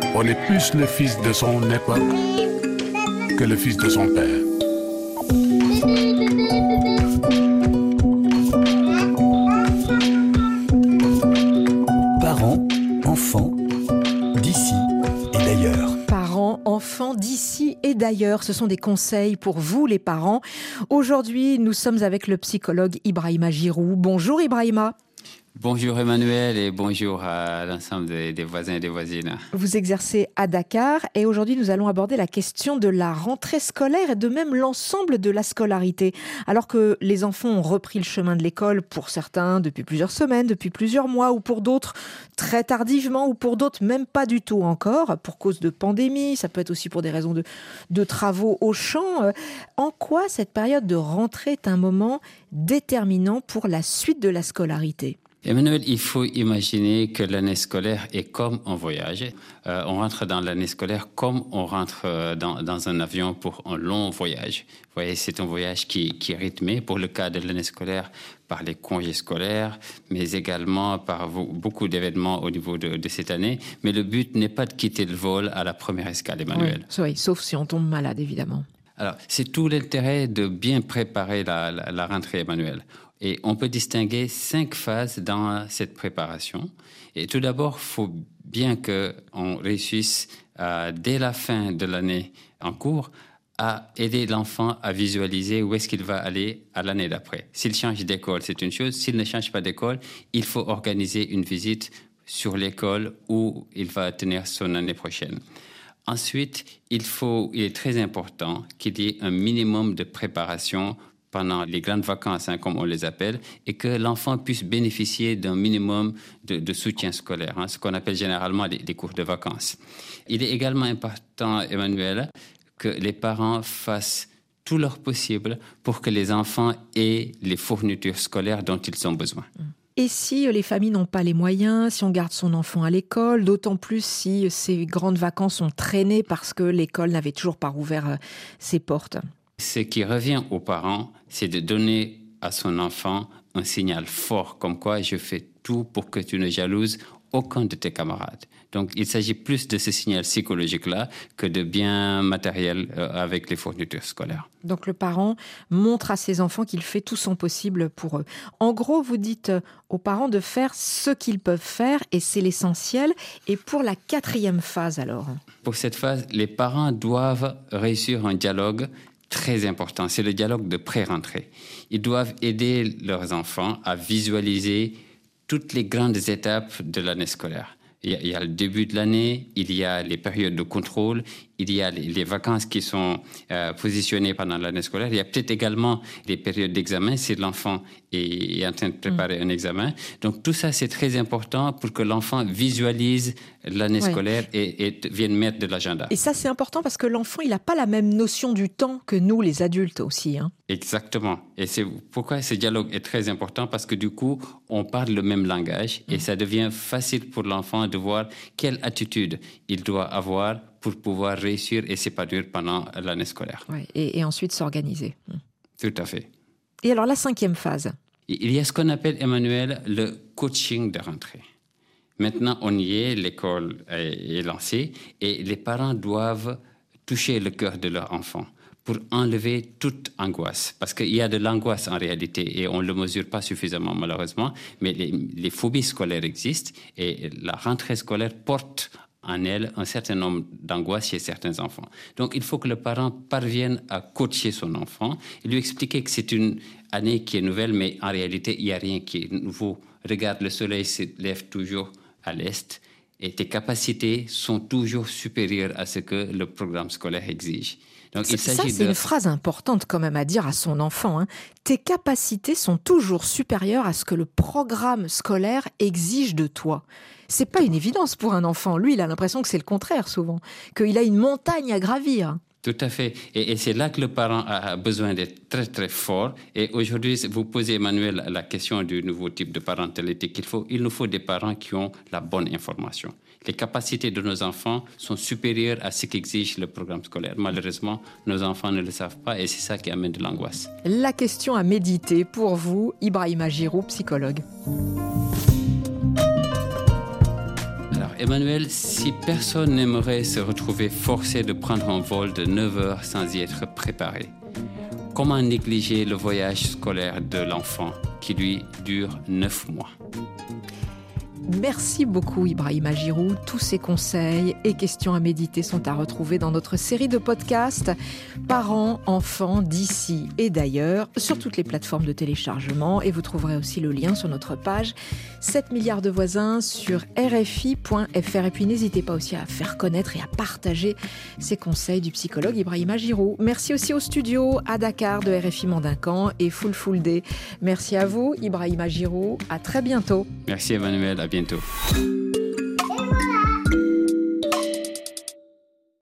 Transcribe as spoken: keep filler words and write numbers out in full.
On est plus le fils de son époque que le fils de son père. Parents, enfants, d'ici et d'ailleurs. Parents, enfants d'ici et d'ailleurs, ce sont des conseils pour vous les parents. Aujourd'hui, nous sommes avec le psychologue Ibrahima Giroux. Bonjour Ibrahima. Bonjour Emmanuel et bonjour à l'ensemble des, des voisins et des voisines. Vous exercez à Dakar et aujourd'hui nous allons aborder la question de la rentrée scolaire et de même l'ensemble de la scolarité. Alors que les enfants ont repris le chemin de l'école, pour certains depuis plusieurs semaines, depuis plusieurs mois, ou pour d'autres très tardivement, ou pour d'autres même pas du tout encore, pour cause de pandémie, ça peut être aussi pour des raisons de, de travaux au champ. En quoi cette période de rentrée est un moment déterminant pour la suite de la scolarité ? Emmanuel, il faut imaginer que l'année scolaire est comme un voyage. Euh, on rentre dans l'année scolaire comme on rentre dans, dans un avion pour un long voyage. Vous voyez, c'est un voyage qui, qui est rythmé, pour le cas de l'année scolaire, par les congés scolaires, mais également par beaucoup d'événements au niveau de, de cette année. Mais le but n'est pas de quitter le vol à la première escale, Emmanuel. Oui, oui, sauf si on tombe malade, évidemment. Alors, c'est tout l'intérêt de bien préparer la, la, la rentrée, Emmanuel. Et on peut distinguer cinq phases dans cette préparation. Et tout d'abord, il faut bien qu'on réussisse, euh, dès la fin de l'année en cours, à aider l'enfant à visualiser où est-ce qu'il va aller à l'année d'après. S'il change d'école, c'est une chose. S'il ne change pas d'école, il faut organiser une visite sur l'école où il va tenir son année prochaine. Ensuite, il faut, il est très important qu'il y ait un minimum de préparation pendant les grandes vacances, hein, comme on les appelle, et que l'enfant puisse bénéficier d'un minimum de, de soutien scolaire, hein, ce qu'on appelle généralement les, les cours de vacances. Il est également important, Emmanuel, que les parents fassent tout leur possible pour que les enfants aient les fournitures scolaires dont ils ont besoin. Et si les familles n'ont pas les moyens, si on garde son enfant à l'école, d'autant plus si ces grandes vacances ont traîné parce que l'école n'avait toujours pas rouvert ses portes? Ce qui revient aux parents, c'est de donner à son enfant un signal fort, comme quoi je fais tout pour que tu ne jalouses aucun de tes camarades. Donc, il s'agit plus de ce signal psychologique-là que de biens matériels euh, avec les fournitures scolaires. Donc, le parent montre à ses enfants qu'il fait tout son possible pour eux. En gros, vous dites aux parents de faire ce qu'ils peuvent faire et c'est l'essentiel. Et pour la quatrième phase, alors ? Pour cette phase, les parents doivent réussir un dialogue très important. C'est le dialogue de pré-rentrée. Ils doivent aider leurs enfants à visualiser toutes les grandes étapes de l'année scolaire. Il y a, il y a le début de l'année, il y a les périodes de contrôle, il y a les, les vacances qui sont euh, positionnées pendant l'année scolaire. Il y a peut-être également les périodes d'examen si l'enfant est, est en train de préparer mmh. un examen. Donc tout ça, c'est très important pour que l'enfant visualise l'année ouais. scolaire et, et vienne mettre de l'agenda. Et ça, c'est important parce que l'enfant, il n'a pas la même notion du temps que nous, les adultes aussi. Hein. Exactement. Et c'est pourquoi ce dialogue est très important, parce que du coup, on parle le même langage et mmh. ça devient facile pour l'enfant de voir quelle attitude il doit avoir pour pouvoir réussir et s'épanouir pendant l'année scolaire. Ouais, et, et ensuite s'organiser. Mmh. Tout à fait. Et alors la cinquième phase ? Il y a ce qu'on appelle, Emmanuel, le coaching de rentrée. Maintenant, on y est, l'école est lancée et les parents doivent toucher le cœur de leur enfant pour enlever toute angoisse. Parce qu'il y a de l'angoisse en réalité et on ne le mesure pas suffisamment malheureusement, mais les, les phobies scolaires existent et la rentrée scolaire porte en elle un certain nombre d'angoisses chez certains enfants. Donc il faut que le parent parvienne à coacher son enfant et lui expliquer que c'est une année qui est nouvelle, mais en réalité il n'y a rien qui est nouveau. Regarde, le soleil se lève toujours à l'est et tes capacités sont toujours supérieures à ce que le programme scolaire exige. Donc, il ça, s'agit c'est de... une phrase importante quand même à dire à son enfant. Hein. Tes capacités sont toujours supérieures à ce que le programme scolaire exige de toi. C'est pas une évidence pour un enfant. Lui, il a l'impression que c'est le contraire souvent, qu'il a une montagne à gravir. Tout à fait. Et, et c'est là que le parent a besoin d'être très, très fort. Et aujourd'hui, vous posez, Emmanuel, la question du nouveau type de parentalité qu'il faut. Il nous faut des parents qui ont la bonne information. Les capacités de nos enfants sont supérieures à ce qu'exige le programme scolaire. Malheureusement, nos enfants ne le savent pas et c'est ça qui amène de l'angoisse. La question à méditer pour vous, Ibrahima Giroux, psychologue. Alors, Emmanuel, si personne n'aimerait se retrouver forcé de prendre un vol de neuf heures sans y être préparé, comment négliger le voyage scolaire de l'enfant qui lui dure neuf mois? Merci beaucoup Ibrahima Giroud. Tous ces conseils et questions à méditer sont à retrouver dans notre série de podcasts Parents, enfants d'ici et d'ailleurs sur toutes les plateformes de téléchargement et vous trouverez aussi le lien sur notre page sept milliards de voisins sur R F I point F R. Et puis n'hésitez pas aussi à faire connaître et à partager ces conseils du psychologue Ibrahima Giroud. Merci aussi au studio à Dakar de R F I Mandincan et Full Full Day. Merci à vous Ibrahima Giroud. À très bientôt. Merci Emmanuel, à bientôt.